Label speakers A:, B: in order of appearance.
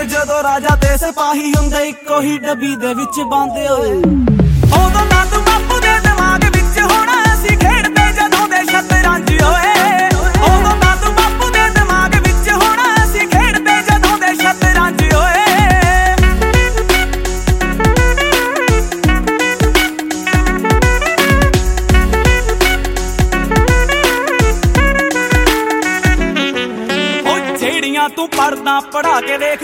A: ਜਦੋਂ ਰਾਜਾ ਤੇ ਸਿਪਾਹੀ ਹੁੰਦੇ ਇੱਕੋ ਹੀ ਡੱਬੀ ਦੇ ਵਿੱਚ ਬੰਦੇ ਓਏ। ਉਦੋਂ ਨਾਦੂ ਬਾਪੂ ਦੇ ਦਿਮਾਗ ਵਿੱਚ ਹੋਣਾ ਅਸੀਂ ਖੇਡਦੇ ਜਦੋਂ ਦੇ ਸ਼ਤਰੰਜ ਓਏ। ਉਦੋਂ ਨਾਦੂ ਬਾਪੂ ਦੇ ਦਿਮਾਗ ਵਿੱਚ ਹੋਣਾ ਅਸੀਂ ਖੇਡਦੇ ਜਦੋਂ ਦੇ ਸ਼ਤਰੰਜ ਓਏ। ਜਿਹੜੀਆਂ ਤੂੰ ਪੜ੍ਹਦਾ ਪੜ੍ਹਾ ਕੇ ਵੇਖ